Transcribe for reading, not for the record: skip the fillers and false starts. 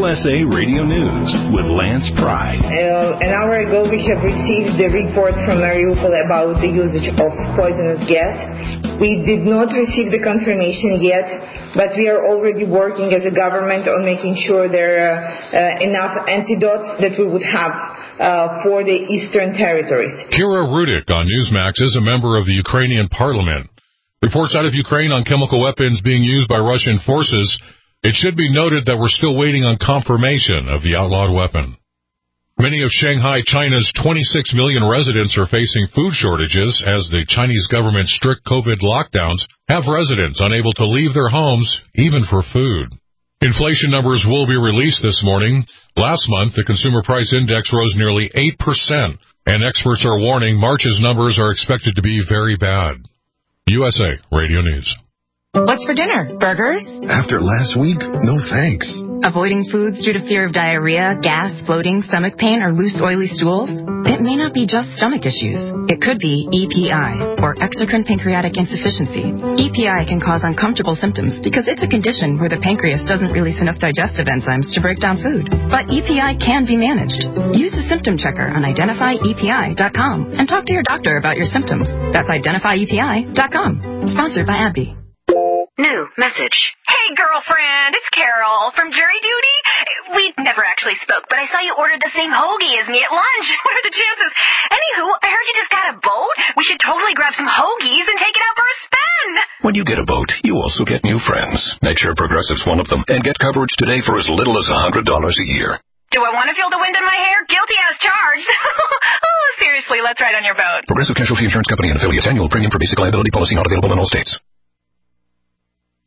USA Radio News with Lance Pry. An hour ago, we have received the reports from Mariupol about the usage of poisonous gas. We did not receive the confirmation yet, but we are already working as a government on making sure there are enough antidotes that we would have for the eastern territories. Kira Rudik on Newsmax is a member of the Ukrainian parliament. Reports out of Ukraine on chemical weapons being used by Russian forces. It should be noted that we're still waiting on confirmation of the outlawed weapon. Many of Shanghai, China's 26 million residents are facing food shortages as the Chinese government's strict COVID lockdowns have residents unable to leave their homes, even for food. Inflation numbers will be released this morning. Last month, the Consumer Price Index rose nearly 8%, and experts are warning March's numbers are expected to be very bad. USA Radio News. What's for dinner? Burgers? After last week, no thanks. Avoiding foods due to fear of diarrhea, gas, bloating, stomach pain, or loose, oily stools? It may not be just stomach issues. It could be EPI, or exocrine pancreatic insufficiency. EPI can cause uncomfortable symptoms because it's a condition where the pancreas doesn't release enough digestive enzymes to break down food. But EPI can be managed. Use the symptom checker on identifyepi.com and talk to your doctor about your symptoms. That's identifyepi.com. Sponsored by AbbVie. New message. Hey, girlfriend, it's Carol from Jury Duty. We never actually spoke, but I saw you ordered the same hoagie as me at lunch. What are the chances? Anywho, I heard you just got a boat. We should totally grab some hoagies and take it out for a spin. When you get a boat, you also get new friends. Make sure Progressive's one of them, and get coverage today for as little as $100 a year. Do I want to feel the wind in my hair? Guilty as charged. Oh, seriously, let's ride on your boat. Progressive Casualty Insurance Company and affiliates. Annual premium for basic liability policy not available in all states.